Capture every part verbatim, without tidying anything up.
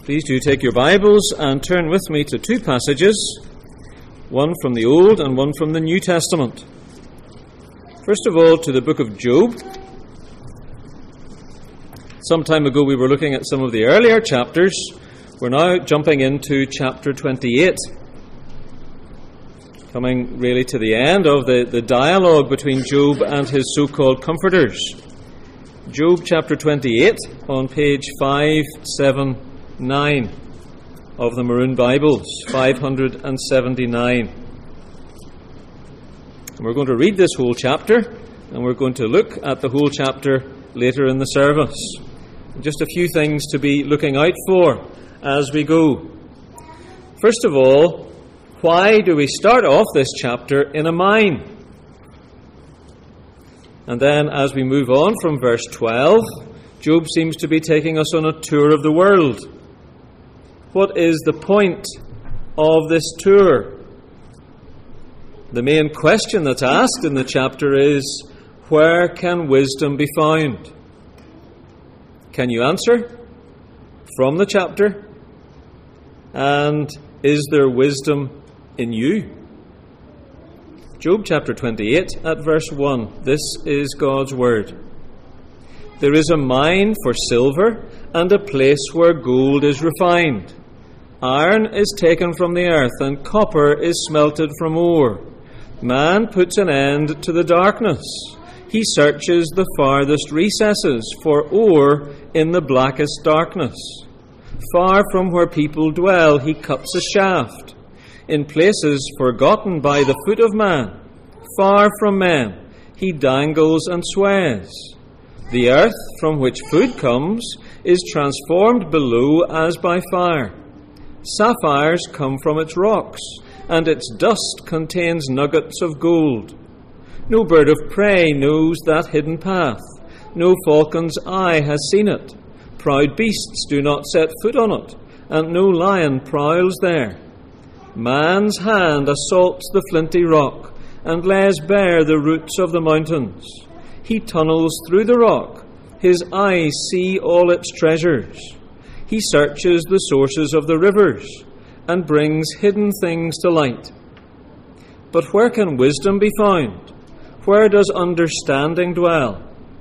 Please do take your Bibles and turn with me to two passages, one from the Old and one from the New Testament. First of all, to the book of Job. Some time ago we were looking at some of the earlier chapters. We're now jumping into chapter twenty-eight, coming really to the end of the, the dialogue between Job and his so-called comforters. Job chapter twenty-eight on page five seventy-nine of the Maroon Bibles, five seventy-nine. And we're going to read this whole chapter, and we're going to look at the whole chapter later in the service. Just a few things to be looking out for as we go. First of all, why do we start off this chapter in a mine? And then as we move on from verse twelve, Job seems to be taking us on a tour of the world. What is the point of this tour? The main question that's asked in the chapter is, where can wisdom be found? Can you answer from the chapter? And is there wisdom in you? Job chapter twenty-eight at verse one. This is God's word. There is a mine for silver and a place where gold is refined. Iron is taken from the earth and copper is smelted from ore. Man puts an end to the darkness. He searches the farthest recesses for ore in the blackest darkness. Far from where people dwell, he cuts a shaft. In places forgotten by the foot of man, far from men, he dangles and sways. The earth from which food comes is transformed below as by fire. Sapphires come from its rocks, and its dust contains nuggets of gold. No bird of prey knows that hidden path. No falcon's eye has seen it. Proud beasts do not set foot on it, and no lion prowls there. Man's hand assaults the flinty rock and lays bare the roots of the mountains. He tunnels through the rock. His eyes see all its treasures. He searches the sources of the rivers and brings hidden things to light. But where can wisdom be found? Where does understanding dwell?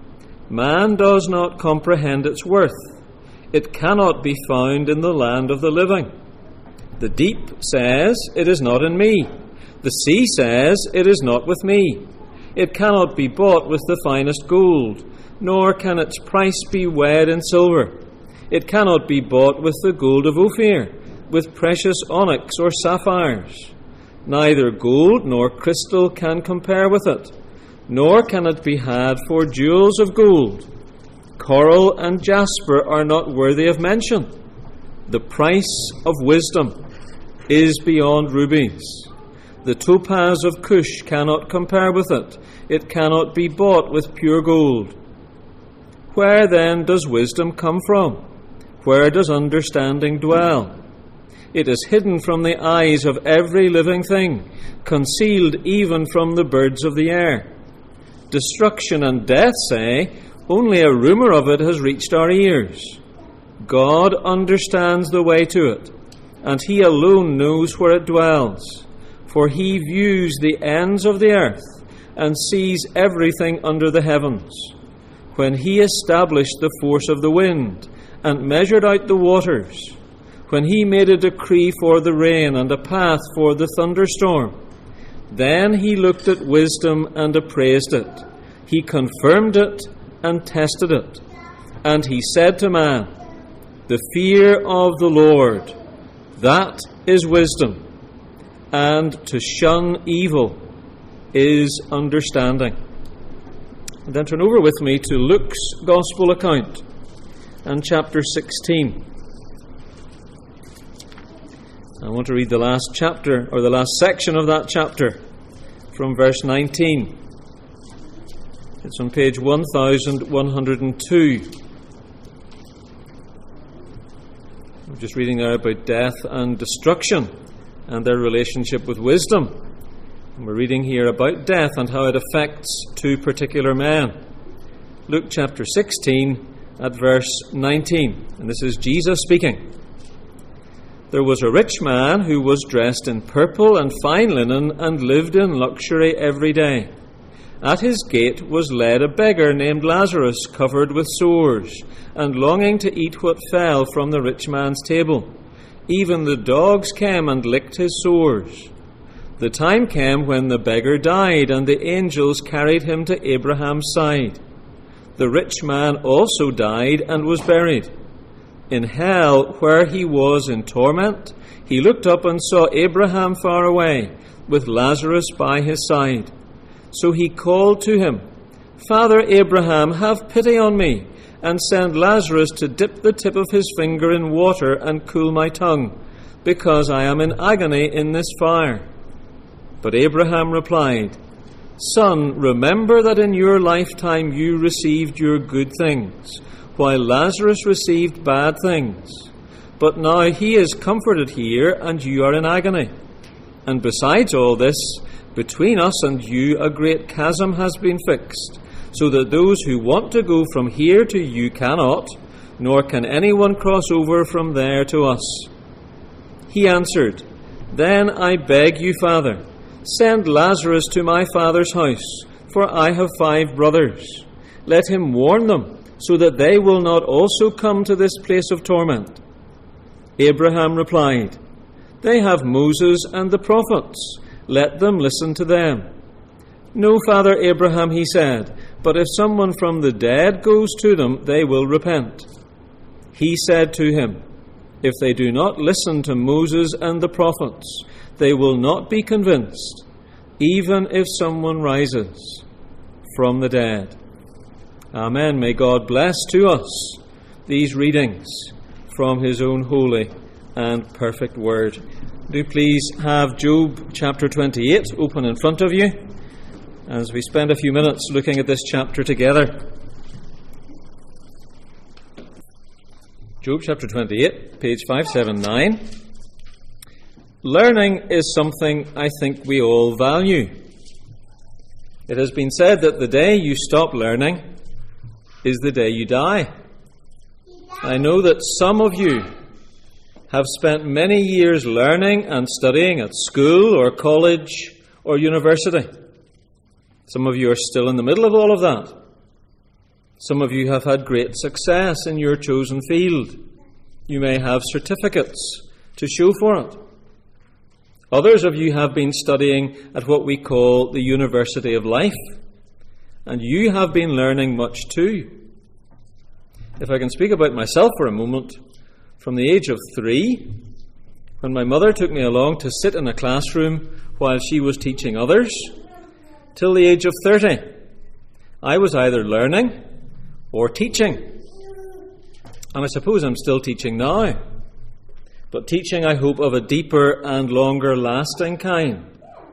Man does not comprehend its worth. It cannot be found in the land of the living. The deep says, it is not in me. The sea says, it is not with me. It cannot be bought with the finest gold, nor can its price be weighed in silver. It cannot be bought with the gold of Ophir, with precious onyx or sapphires. Neither gold nor crystal can compare with it, nor can it be had for jewels of gold. Coral and jasper are not worthy of mention. The price of wisdom is beyond rubies. The topaz of Cush cannot compare with it. It cannot be bought with pure gold. Where then does wisdom come from? Where does understanding dwell? It is hidden from the eyes of every living thing, concealed even from the birds of the air. Destruction and death say, only a rumour of it has reached our ears. God understands the way to it, and he alone knows where it dwells. For he views the ends of the earth and sees everything under the heavens. When he established the force of the wind and measured out the waters, when he made a decree for the rain and a path for the thunderstorm, then he looked at wisdom and appraised it. He confirmed it and tested it. And he said to man, the fear of the Lord, that is wisdom, and to shun evil is understanding. And then turn over with me to Luke's Gospel account and chapter sixteen. I want to read the last chapter, or the last section of that chapter, from verse nineteen. It's on page one thousand one hundred two. We're just reading there about death and destruction and their relationship with wisdom. And we're reading here about death and how it affects two particular men. Luke chapter sixteen at verse nineteen. And this is Jesus speaking. there was a rich man who was dressed in purple and fine linen and lived in luxury every day. At his gate was led a beggar named Lazarus, covered with sores, and longing to eat what fell from the rich man's table. Even the dogs came and licked his sores. The time came when the beggar died, and the angels carried him to Abraham's side. The rich man also died and was buried. In hell, where he was in torment, he looked up and saw Abraham far away, with Lazarus by his side. So he called to him, "Father Abraham, have pity on me, and send Lazarus to dip the tip of his finger in water and cool my tongue, because I am in agony in this fire." But Abraham replied, "Son, remember that in your lifetime you received your good things, while Lazarus received bad things. But now he is comforted here, and you are in agony. And besides all this, between us and you a great chasm has been fixed, so that those who want to go from here to you cannot, nor can anyone cross over from there to us." He answered, "Then I beg you, Father, send Lazarus to my father's house, for I have five brothers. Let him warn them, so that they will not also come to this place of torment." Abraham replied, "They have Moses and the prophets. Let them listen to them." "No, Father Abraham," he said, "but if someone from the dead goes to them, they will repent." He said to him, "If they do not listen to Moses and the prophets, they will not be convinced, even if someone rises from the dead." Amen. May God bless to us these readings from his own holy and perfect word. Do please have Job chapter twenty-eight open in front of you as we spend a few minutes looking at this chapter together. Job chapter twenty-eight, page five seventy-nine. Learning is something I think we all value. It has been said that the day you stop learning is the day you die. I know that some of you have spent many years learning and studying at school or college or university. Some of you are still in the middle of all of that. Some of you have had great success in your chosen field. You may have certificates to show for it. Others of you have been studying at what we call the University of Life, and you have been learning much too. If I can speak about myself for a moment, from the age of three, when my mother took me along to sit in a classroom while she was teaching others, till the age of thirty, I was either learning or teaching. And I suppose I'm still teaching now, but teaching, I hope, of a deeper and longer lasting kind.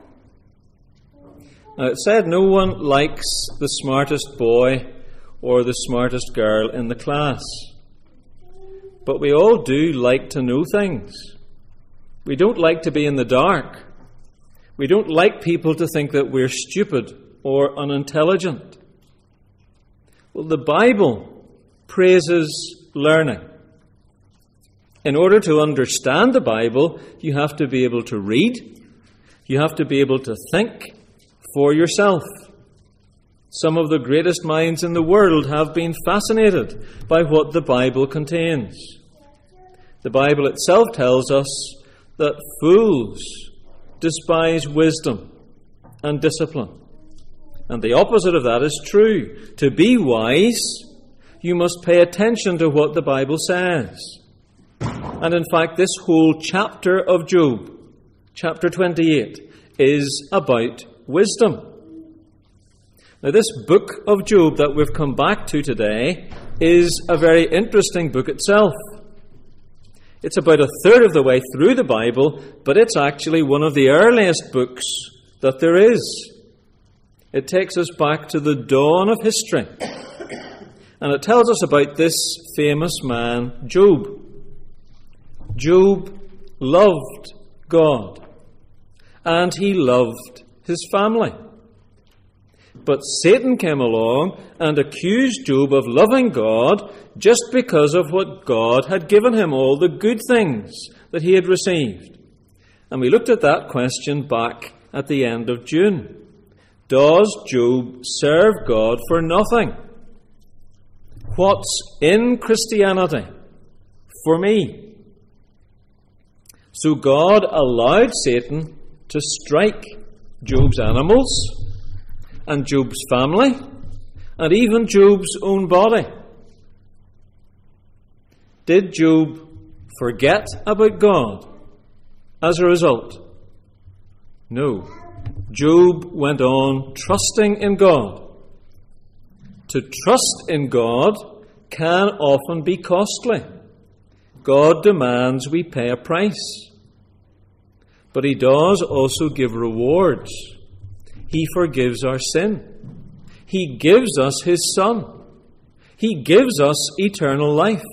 Now, it said no one likes the smartest boy or the smartest girl in the class. But we all do like to know things. We don't like to be in the dark. We don't like people to think that we're stupid or unintelligent. Well, the Bible praises learning. In order to understand the Bible, you have to be able to read. You have to be able to think for yourself. Some of the greatest minds in the world have been fascinated by what the Bible contains. The Bible itself tells us that fools despise wisdom and discipline. And the opposite of that is true. To be wise, you must pay attention to what the Bible says. And in fact, this whole chapter of Job, chapter twenty-eight, is about wisdom. Now, this book of Job that we've come back to today is a very interesting book itself. It's about a third of the way through the Bible, but it's actually one of the earliest books that there is. It takes us back to the dawn of history. And it tells us about this famous man, Job. Job loved God, and he loved his family. But Satan came along and accused Job of loving God just because of what God had given him, all the good things that he had received. And we looked at that question back at the end of June. Does Job serve God for nothing? What's in Christianity for me? So God allowed Satan to strike Job's animals and Job's family and even Job's own body. Did Job forget about God as a result? No. Job went on trusting in God. To trust in God can often be costly. God demands we pay a price. But he does also give rewards. He forgives our sin. He gives us his Son. He gives us eternal life.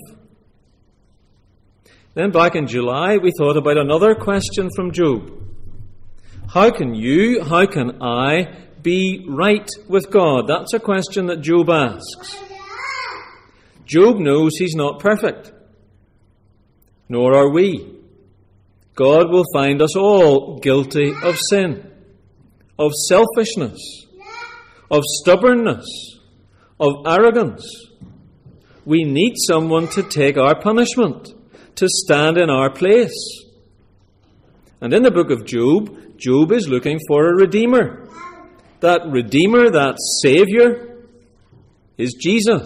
Then back in July, we thought about another question from Job. How can you, how can I be right with God? That's a question that Job asks. Job knows he's not perfect. Nor are we. God will find us all guilty of sin, of selfishness, of stubbornness, of arrogance. We need someone to take our punishment, to stand in our place. And in the book of Job, Job is looking for a Redeemer. That Redeemer, that Saviour, is Jesus.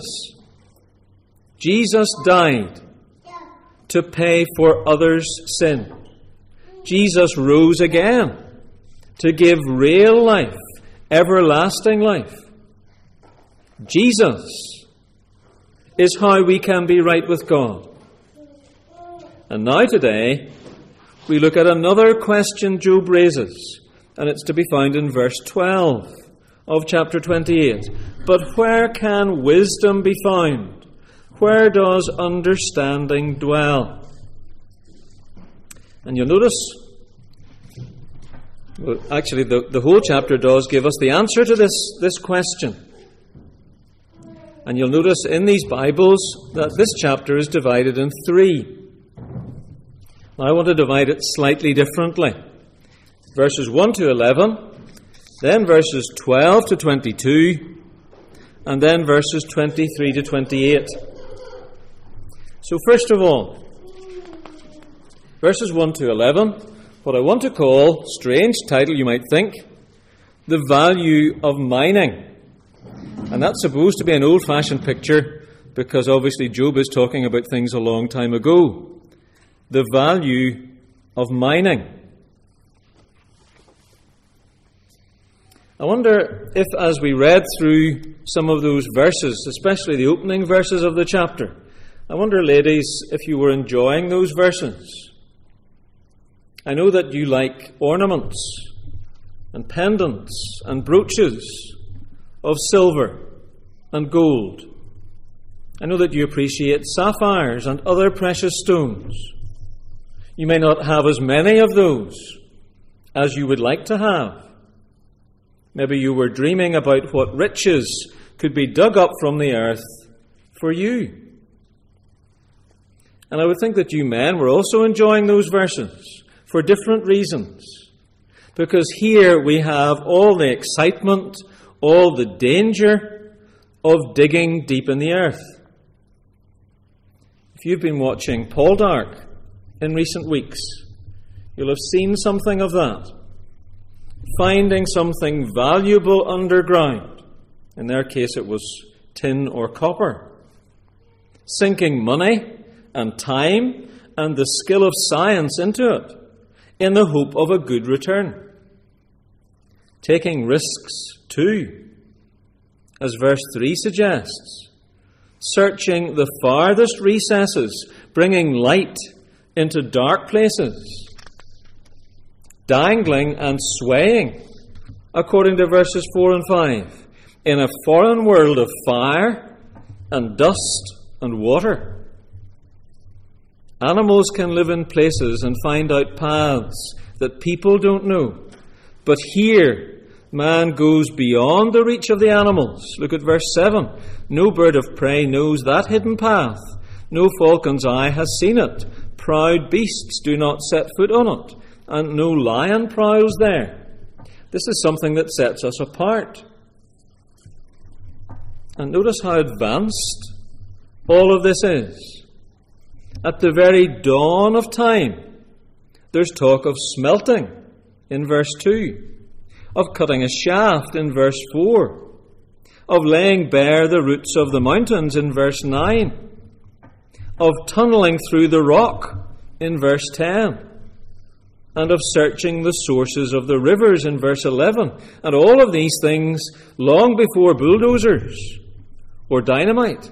Jesus died to pay for others' sin. Jesus rose again to give real life, everlasting life. Jesus is how we can be right with God. And now today, we look at another question Job raises, and it's to be found in verse twelve of chapter twenty-eight. But where can wisdom be found? Where does understanding dwell? And you'll notice, well, actually the, the whole chapter does give us the answer to this, this question. And you'll notice in these Bibles that this chapter is divided in three. Now I want to divide it slightly differently. Verses one to eleven, then verses twelve to twenty-two, and then verses twenty-three to twenty-eight. So first of all, verses one to eleven, what I want to call, strange title you might think, the value of mining. And that's supposed to be an old-fashioned picture because obviously Job is talking about things a long time ago. The value of mining. I wonder if as we read through some of those verses, especially the opening verses of the chapter, I wonder, ladies, if you were enjoying those verses. I know that you like ornaments and pendants and brooches of silver and gold. I know that you appreciate sapphires and other precious stones. You may not have as many of those as you would like to have. Maybe you were dreaming about what riches could be dug up from the earth for you. And I would think that you men were also enjoying those verses for different reasons. Because here we have all the excitement, all the danger of digging deep in the earth. If you've been watching Poldark in recent weeks, you'll have seen something of that. Finding something valuable underground. In their case it was tin or copper. Sinking money and time and the skill of science into it in the hope of a good return. Taking risks too, as verse three suggests. Searching the farthest recesses, bringing light into dark places. Dangling and swaying, according to verses four and five, in a foreign world of fire and dust and water. Animals can live in places and find out paths that people don't know. But here, man goes beyond the reach of the animals. Look at verse seven. No bird of prey knows that hidden path. No falcon's eye has seen it. proud beasts do not set foot on it, and no lion prowls there. This is something that sets us apart. And notice how advanced all of this is. At the very dawn of time, there's talk of smelting in verse two, of cutting a shaft in verse four, of laying bare the roots of the mountains in verse nine, of tunneling through the rock in verse ten, and of searching the sources of the rivers in verse eleven. And all of these things long before bulldozers or dynamite.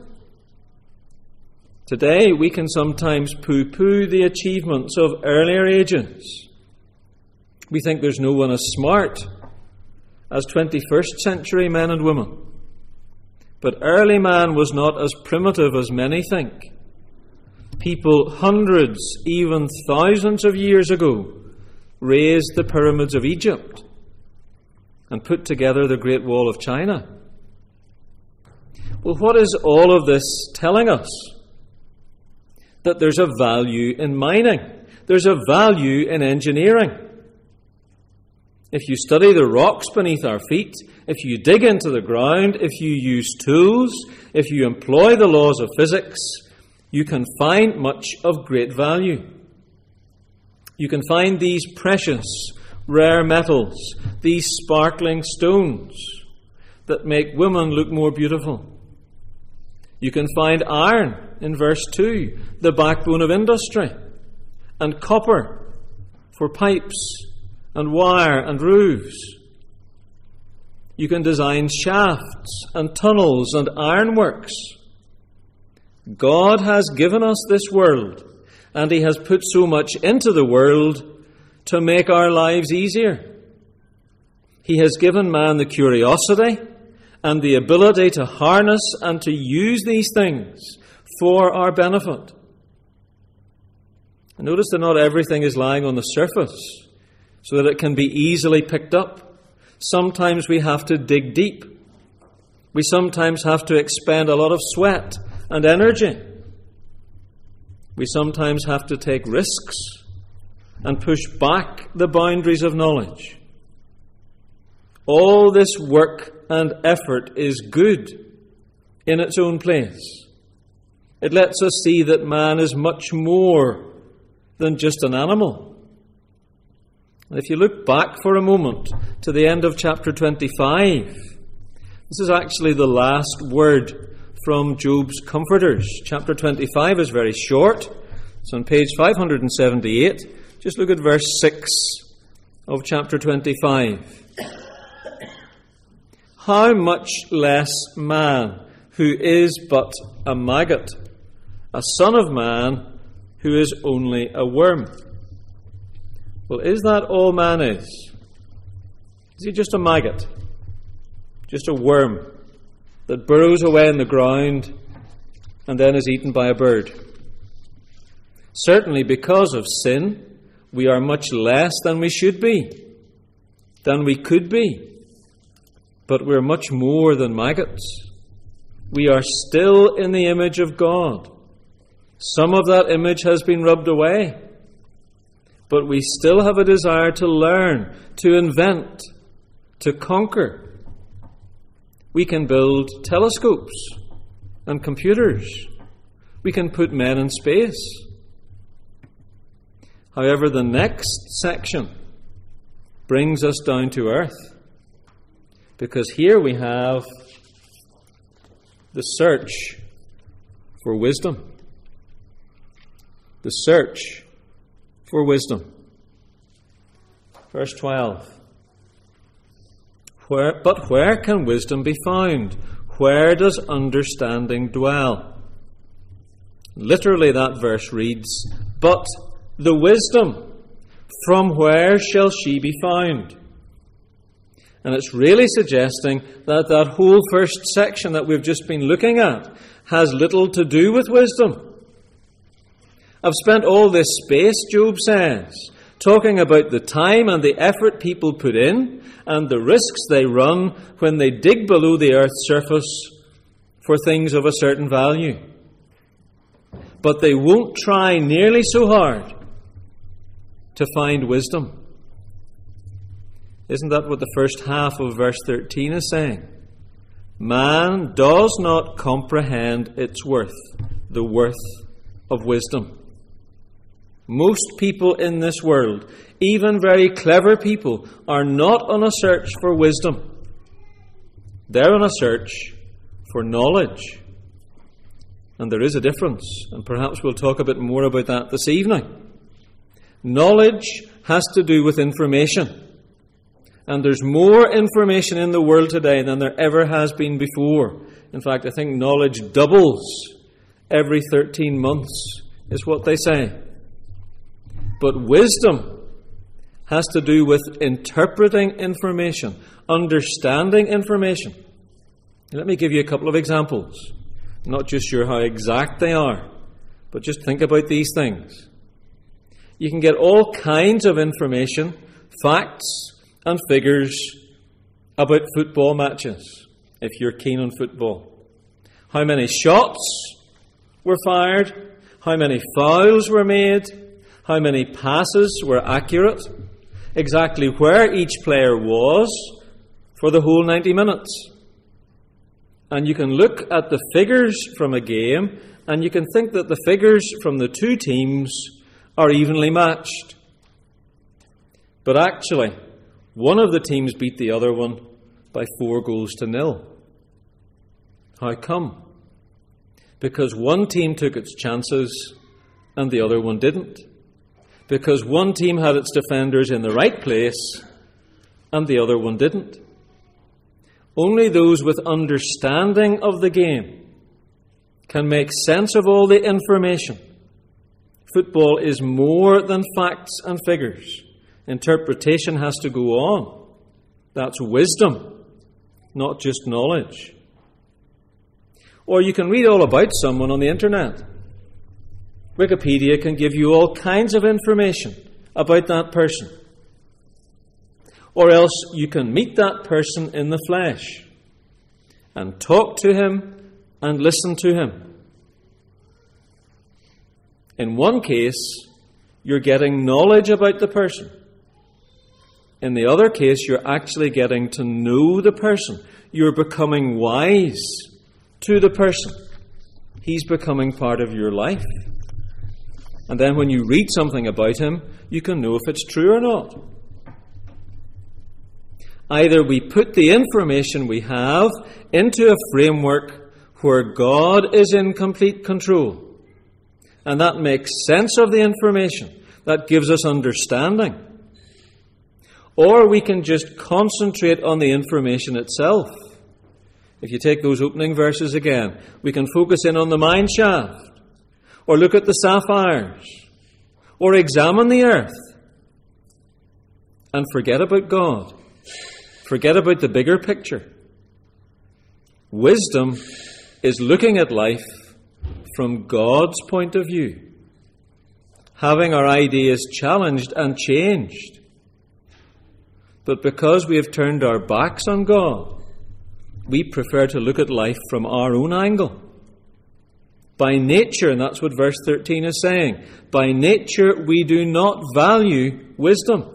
Today we can sometimes poo-poo the achievements of earlier ages. We think there's no one as smart as twenty-first century men and women. But early man was not as primitive as many think. People hundreds, even thousands of years ago raised the pyramids of Egypt and put together the Great Wall of China. Well, what is all of this telling us? That there's a value in mining. There's a value in engineering. If you study the rocks beneath our feet, if you dig into the ground, if you use tools, if you employ the laws of physics, you can find much of great value. You can find these precious, rare metals, these sparkling stones that make women look more beautiful. You can find iron in verse two, the backbone of industry, and copper for pipes and wire and roofs. You can design shafts and tunnels and ironworks. God has given us this world, and He has put so much into the world to make our lives easier. He has given man the curiosity and the ability to harness and to use these things for our benefit. And notice that not everything is lying on the surface so that it can be easily picked up. Sometimes we have to dig deep. We sometimes have to expend a lot of sweat and energy. We sometimes have to take risks and push back the boundaries of knowledge. All this work and effort is good in its own place. It lets us see that man is much more than just an animal. And if you look back for a moment to the end of chapter twenty-five, this is actually the last word from Job's comforters. Chapter twenty-five is very short. It's on page five hundred seventy-eight. Just look at verse six of chapter twenty-five. How much less man, who is but a maggot, a son of man, who is only a worm. Well, is that all man is? Is he just a maggot? Just a worm that burrows away in the ground and then is eaten by a bird? Certainly because of sin, we are much less than we should be, than we could be. But we're much more than maggots. We are still in the image of God. Some of that image has been rubbed away, but we still have a desire to learn, to invent, to conquer. We can build telescopes and computers. We can put men in space. However, the next section brings us down to earth, because here we have the search for wisdom. The search for wisdom. Verse twelve. Where, but where can wisdom be found? Where does understanding dwell? Literally, that verse reads, but the wisdom, from where shall she be found? And it's really suggesting that that whole first section that we've just been looking at has little to do with wisdom. I've spent all this space, Job says, talking about the time and the effort people put in and the risks they run when they dig below the earth's surface for things of a certain value. but they won't try nearly so hard to find wisdom. Isn't that what the first half of verse thirteen is saying? Man does not comprehend its worth, the worth of wisdom. Most people in this world, even very clever people, are not on a search for wisdom. They're on a search for knowledge. And there is a difference, and perhaps we'll talk a bit more about that this evening. Knowledge has to do with information. And there's more information in the world today than there ever has been before. In fact, I think knowledge doubles every thirteen months, is what they say. But wisdom has to do with interpreting information, understanding information. Let me give you a couple of examples. I'm not just sure how exact they are, but just think about these things. You can get all kinds of information, facts and figures about football matches, if you're keen on football. How many shots were fired, how many fouls were made, how many passes were accurate, exactly where each player was for the whole ninety minutes. And you can look at the figures from a game, and you can think that the figures from the two teams are evenly matched. But actually, one of the teams beat the other one by four goals to nil. How come? Because one team took its chances and the other one didn't. Because one team had its defenders in the right place and the other one didn't. Only those with understanding of the game can make sense of all the information. Football is more than facts and figures. Interpretation has to go on. That's wisdom, not just knowledge. Or you can read all about someone on the internet. Wikipedia can give you all kinds of information about that person. Or else you can meet that person in the flesh and talk to him and listen to him. In one case, you're getting knowledge about the person. In the other case, you're actually getting to know the person. You're becoming wise to the person. He's becoming part of your life. And then when you read something about him, you can know if it's true or not. Either we put the information we have into a framework where God is in complete control, and that makes sense of the information, that gives us understanding. Or we can just concentrate on the information itself. If you take those opening verses again, we can focus in on the mine shaft, or look at the sapphires, or examine the earth, and forget about God. Forget about the bigger picture. Wisdom is looking at life from God's point of view, having our ideas challenged and changed. But because we have turned our backs on God, we prefer to look at life from our own angle. By nature, and that's what verse thirteen is saying, by nature we do not value wisdom.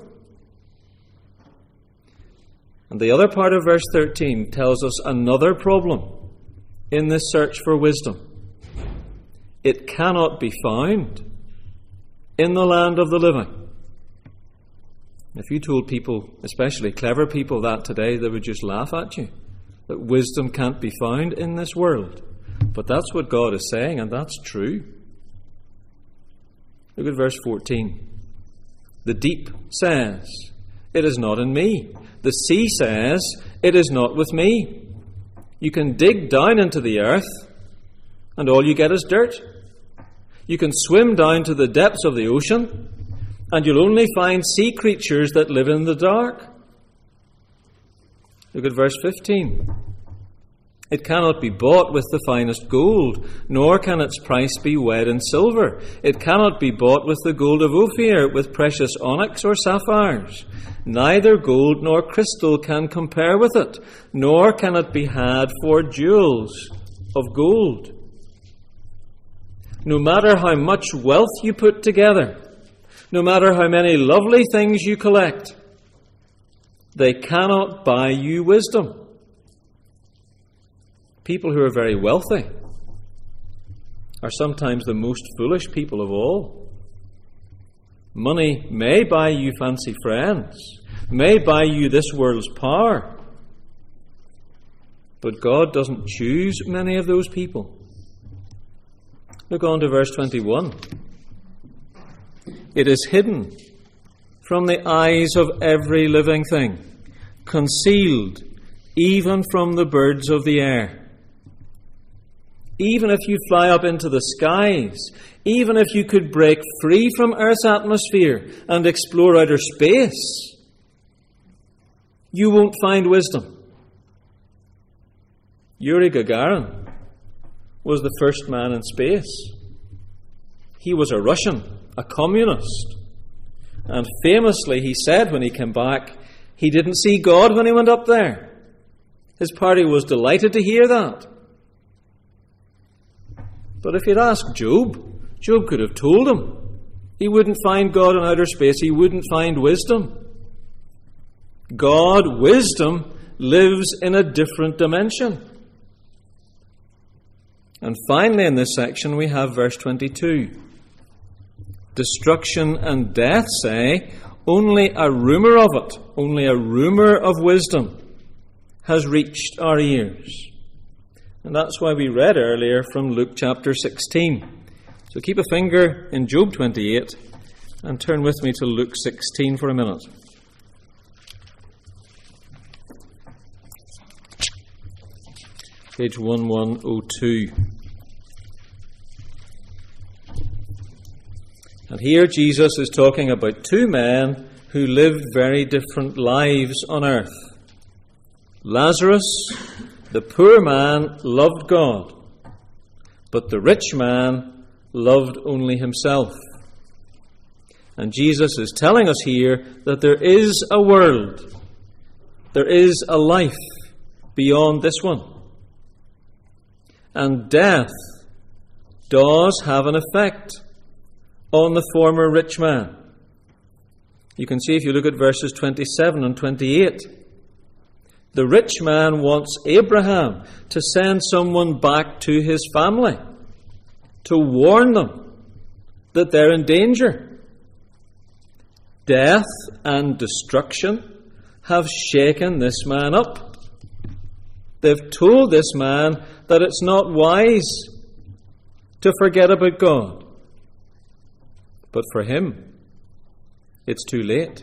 And the other part of verse thirteen tells us another problem in this search for wisdom. It cannot be found in the land of the living. If you told people, especially clever people, that today, they would just laugh at you. That wisdom can't be found in this world. But that's what God is saying, and that's true. Look at verse fourteen. The deep says, "It is not in me." The sea says, "It is not with me." You can dig down into the earth, and all you get is dirt. You can swim down to the depths of the ocean, and you'll only find sea creatures that live in the dark. Look at verse fifteen. It cannot be bought with the finest gold, nor can its price be weighed in silver. It cannot be bought with the gold of Ophir, with precious onyx or sapphires. Neither gold nor crystal can compare with it, nor can it be had for jewels of gold. no matter how much wealth you put together, no matter how many lovely things you collect, they cannot buy you wisdom. People who are very wealthy are sometimes the most foolish people of all. Money may buy you fancy friends, may buy you this world's power, but God doesn't choose many of those people. Look on to verse twenty-one. It is hidden from the eyes of every living thing, concealed even from the birds of the air. Even if you fly up into the skies, even if you could break free from Earth's atmosphere and explore outer space, you won't find wisdom. Yuri Gagarin was the first man in space. He was a Russian, a communist. And famously he said when he came back, he didn't see God when he went up there. His party was delighted to hear that. But if you'd asked Job, Job could have told him he wouldn't find God in outer space. He wouldn't find wisdom. God, wisdom, lives in a different dimension. And finally in this section we have verse twenty-two. Destruction and death say, only a rumour of it, only a rumour of wisdom has reached our ears. And that's why we read earlier from Luke chapter sixteen. So keep a finger in Job twenty-eight and turn with me to Luke sixteen for a minute. Page eleven oh two. And here Jesus is talking about two men who lived very different lives on earth. Lazarus, the poor man, loved God, but the rich man loved only himself. And Jesus is telling us here that there is a world, there is a life beyond this one. And death does have an effect on the former rich man. You can see if you look at verses twenty-seven and twenty-eight. The rich man wants Abraham to send someone back to his family to warn them that they're in danger. Death and destruction have shaken this man up. They've told this man that it's not wise to forget about God. But for him, it's too late.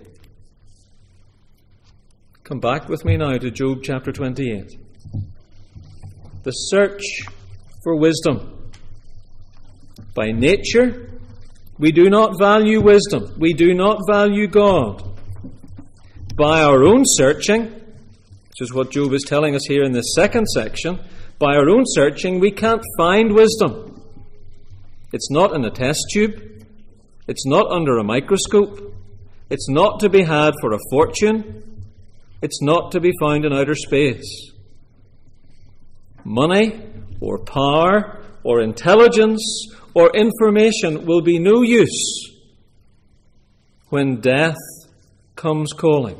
Come back with me now to Job chapter twenty-eight. The search for wisdom. By nature, we do not value wisdom. We do not value God. By our own searching, which is what Job is telling us here in this second section, by our own searching, we can't find wisdom. It's not in a test tube. It's not under a microscope. It's not to be had for a fortune. It's not to be found in outer space. Money or power or intelligence or information will be no use when death comes calling.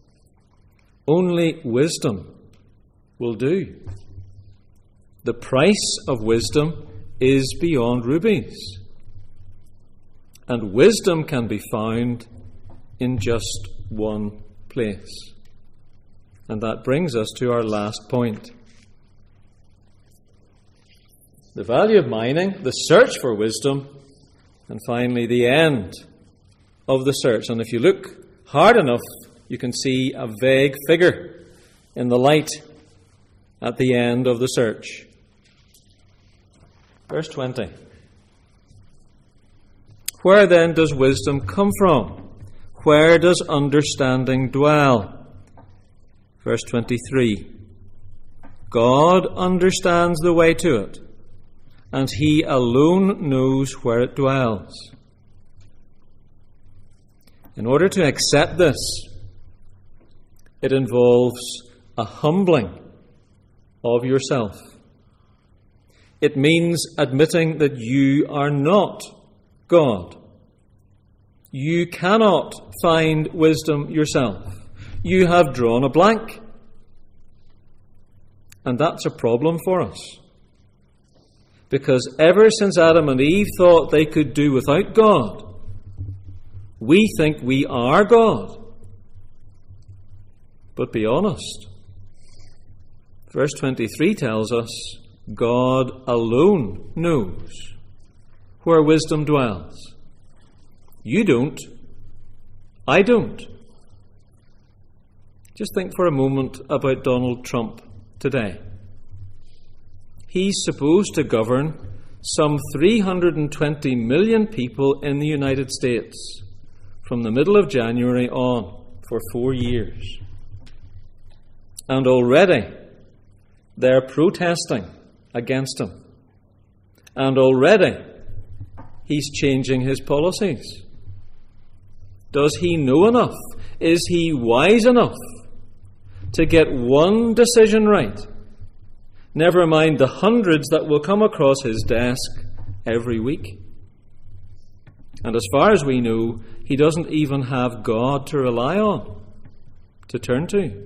Only wisdom will do. The price of wisdom is beyond rubies. And wisdom can be found in just one place. And that brings us to our last point. The value of mining, the search for wisdom, and finally the end of the search. And if you look hard enough, you can see a vague figure in the light at the end of the search. Verse twenty. Where then does wisdom come from? Where does understanding dwell? Verse twenty-three. God understands the way to it, and He alone knows where it dwells. In order to accept this, it involves a humbling of yourself. It means admitting that you are not God. You cannot find wisdom yourself. You have drawn a blank. And that's a problem for us. Because ever since Adam and Eve thought they could do without God, we think we are God. But be honest. Verse twenty-three tells us God alone knows where wisdom dwells. You don't. I don't. Just think for a moment about Donald Trump today. He's supposed to govern some three hundred twenty million people in the United States from the middle of January on for four years. And already they're protesting against him. And already he's changing his policies. Does he know enough? Is he wise enough to get one decision right? Never mind the hundreds that will come across his desk every week. And as far as we know, he doesn't even have God to rely on, to turn to.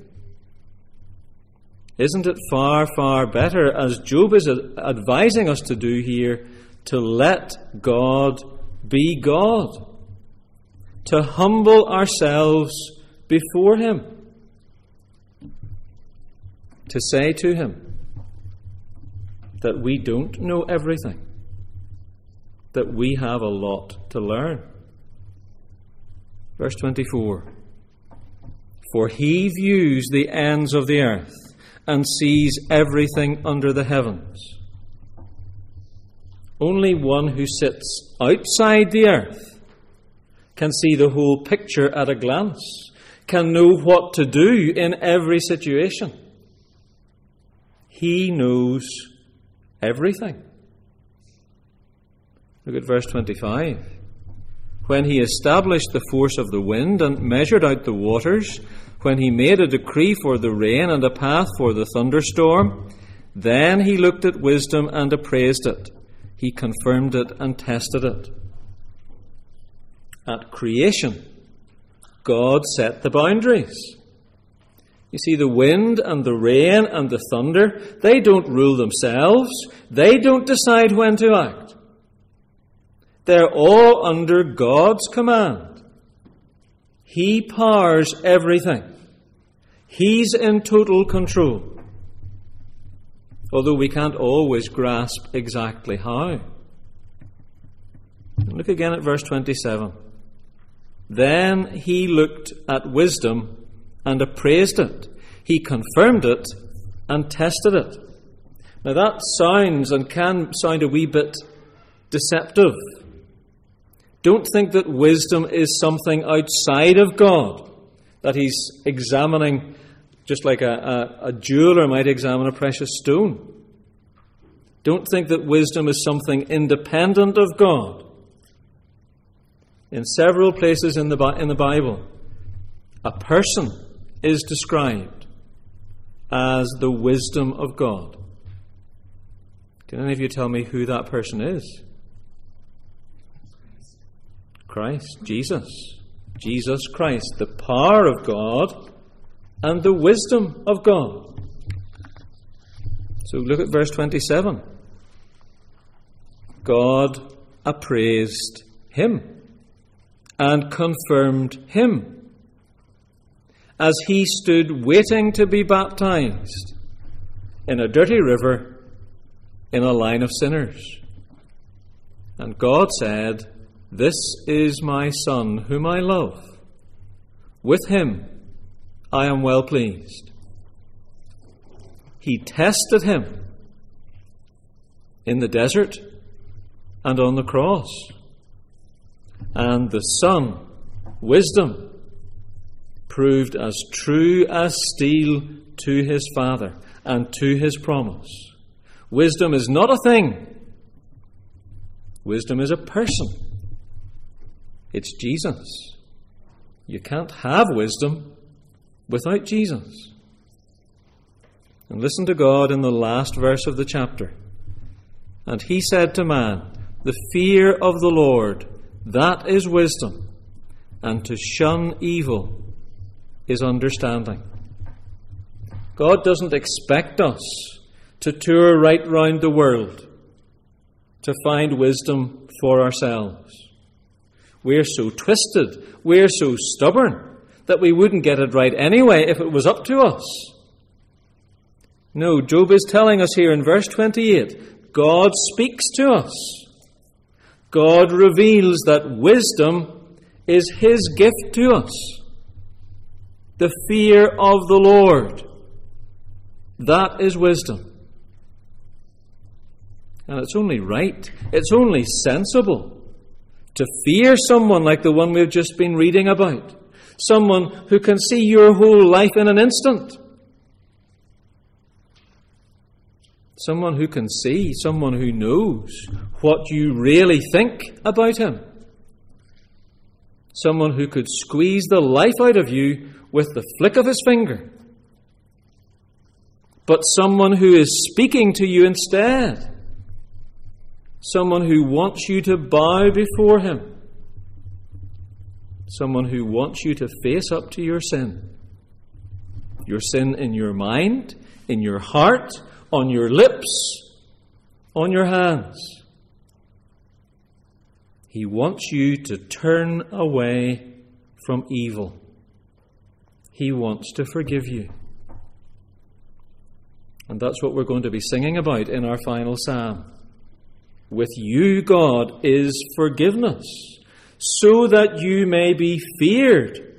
Isn't it far, far better, as Job is advising us to do here, to let God be God? To humble ourselves before Him. To say to Him that we don't know everything, that we have a lot to learn. Verse twenty-four. For He views the ends of the earth and sees everything under the heavens. Only one who sits outside the earth can see the whole picture at a glance, can know what to do in every situation. He knows everything. Look at verse twenty-five. When He established the force of the wind and measured out the waters, when He made a decree for the rain and a path for the thunderstorm, then He looked at wisdom and appraised it. He confirmed it and tested it. At creation, God set the boundaries. You see, the wind and the rain and the thunder, they don't rule themselves. They don't decide when to act. They're all under God's command. He powers everything. He's in total control. Although we can't always grasp exactly how. Look again at verse twenty-seven. Then He looked at wisdom and appraised it. He confirmed it and tested it. Now that sounds and can sound a wee bit deceptive. Don't think that wisdom is something outside of God, that He's examining just like a, a, a jeweler might examine a precious stone. Don't think that wisdom is something independent of God. In several places in the, in the Bible, a person is described as the wisdom of God. Can any of you tell me who that person is? Christ, Jesus. Jesus Christ, the power of God and the wisdom of God. So look at verse twenty-seven. God appraised Him and confirmed Him as He stood waiting to be baptized in a dirty river in a line of sinners. And God said, "This is my Son whom I love. With Him I am well pleased." He tested Him in the desert and on the cross. And the Son, wisdom, proved as true as steel to His Father and to His promise. Wisdom is not a thing. Wisdom is a person. It's Jesus. You can't have wisdom without Jesus. And listen to God in the last verse of the chapter. And he said to man, the fear of the Lord, that is wisdom, and to shun evil is understanding. God doesn't expect us to tour right round the world to find wisdom for ourselves. We're so twisted, we're so stubborn, that we wouldn't get it right anyway if it was up to us. No, Job is telling us here in verse twenty-eight, God speaks to us. God reveals that wisdom is his gift to us. The fear of the Lord, that is wisdom. And it's only right, it's only sensible to fear someone like the one we've just been reading about. Someone who can see your whole life in an instant. Someone who can see, someone who knows what you really think about him. Someone who could squeeze the life out of you with the flick of his finger. But someone who is speaking to you instead. Someone who wants you to bow before him. Someone who wants you to face up to your sin. Your sin in your mind, in your heart, on your lips, on your hands. He wants you to turn away from evil. He wants to forgive you. And that's what we're going to be singing about in our final psalm. With you, God, is forgiveness, so that you may be feared.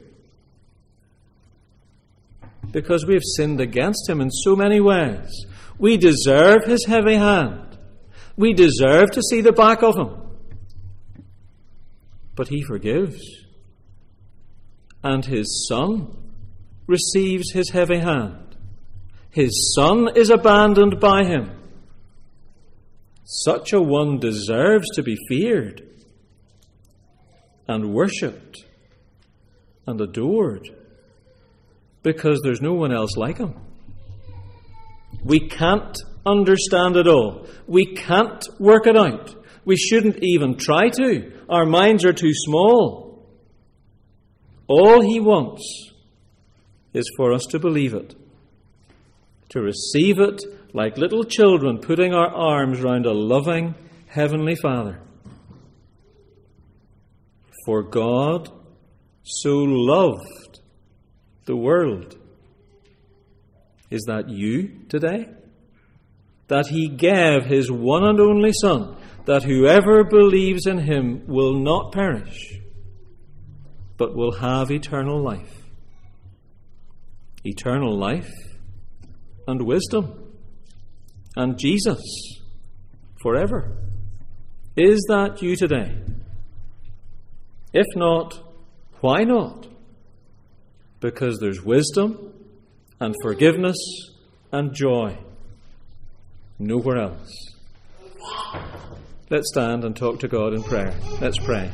Because we have sinned against him in so many ways. We deserve his heavy hand. We deserve to see the back of him. But he forgives. And his Son receives his heavy hand. His Son is abandoned by him. Such a one deserves to be feared and worshipped and adored, because there's no one else like him. We can't understand it all. We can't work it out. We shouldn't even try to. Our minds are too small. All he wants is for us to believe it, to receive it like little children putting our arms round a loving Heavenly Father. For God so loved the world. Is that you today? That he gave his one and only Son, that whoever believes in him will not perish, but will have eternal life. Eternal life and wisdom and Jesus forever. Is that you today? If not, why not? Because there's wisdom and forgiveness and joy nowhere else. Let's stand and talk to God in prayer. Let's pray.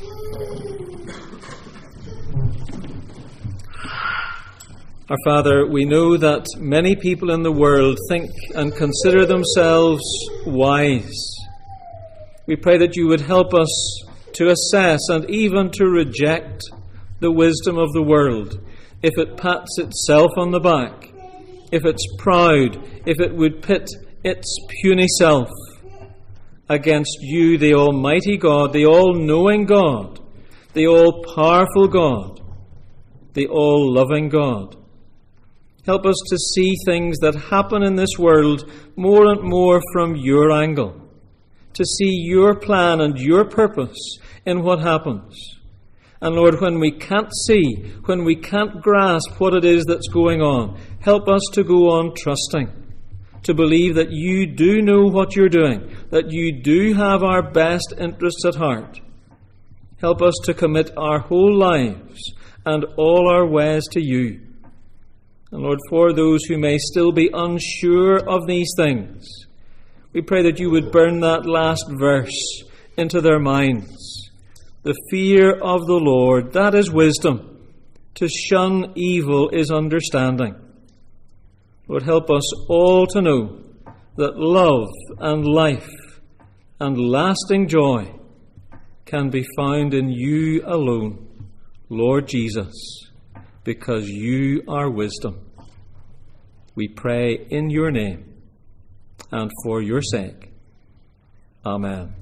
Our Father, we know that many people in the world think and consider themselves wise. We pray that you would help us to assess and even to reject the wisdom of the world, if it pats itself on the back, if it's proud, if it would pit its puny self against you, the Almighty God, the all-knowing God, the all-powerful God, the all-loving God. Help us to see things that happen in this world more and more from your angle, to see your plan and your purpose in what happens. And Lord, when we can't see, when we can't grasp what it is that's going on, help us to go on trusting, to believe that you do know what you're doing, that you do have our best interests at heart. Help us to commit our whole lives and all our ways to you. And Lord, for those who may still be unsure of these things, we pray that you would burn that last verse into their minds. The fear of the Lord, that is wisdom. To shun evil is understanding. Lord, help us all to know that love and life and lasting joy can be found in you alone, Lord Jesus, because you are wisdom. We pray in your name and for your sake. Amen.